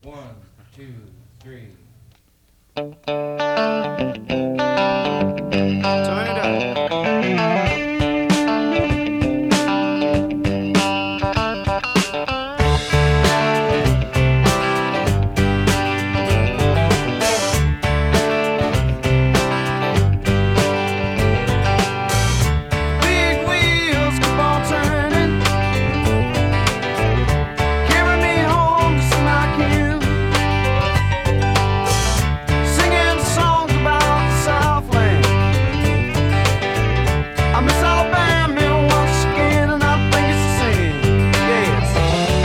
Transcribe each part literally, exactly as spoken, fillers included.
One, two, three. Turn it up. Big wheels keep on turning, carry me home to smack you, singing songs about the Southland. I miss Alabama once again, and I think it's the same. Yes.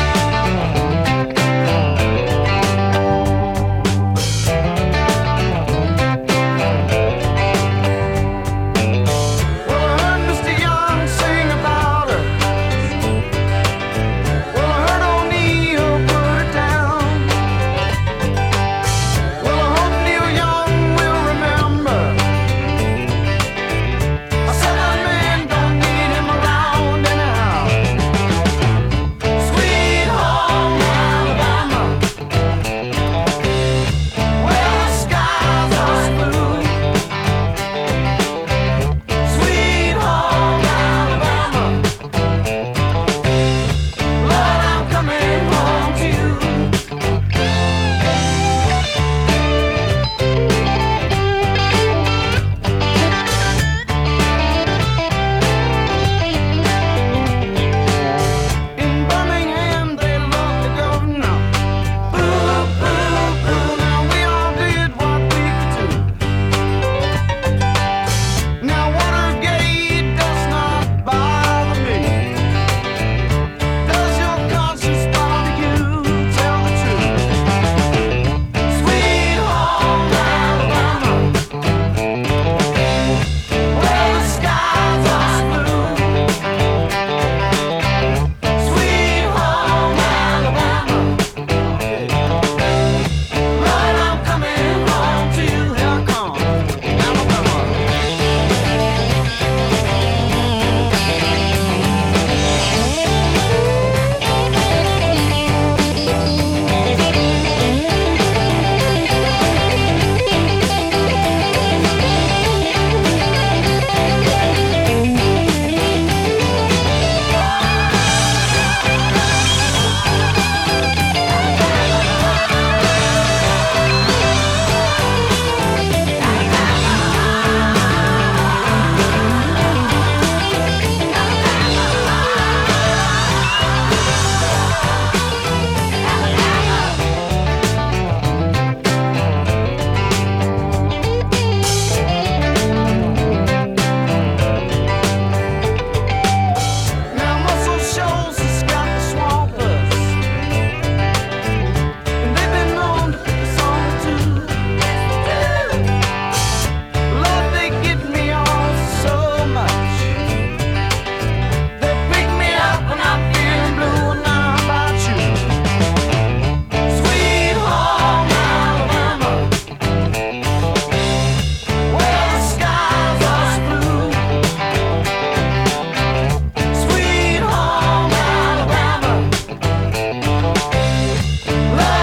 Well, I heard Mister Young sing about her. Well, I heard O'Neill put her down. Well, I hope Neil Young will remember. I said that man don't need him around anyhow. Sweet home Alabama, where the skies are blue. Sweet home Alabama, Lord, I'm coming home to you. In Birmingham, they love the governor. Boo, boo, boo. Now we all did what we could do. Now Watergate does not bother me. Does your conscience bother you? Tell the truth. Sweet home Alabama, where the skies are blue. Sweet home Alabama, Lord, I'm coming home to you. Here I come, Alabama. Now Muscle Shoals has got the swampers, and they've been known to pick us on too. Lord, they get me on so much. They pick me up when I'm feeling blue, and now how about you? Sweet home Alabama, where the skies are blue. Sweet home Alabama, Lord,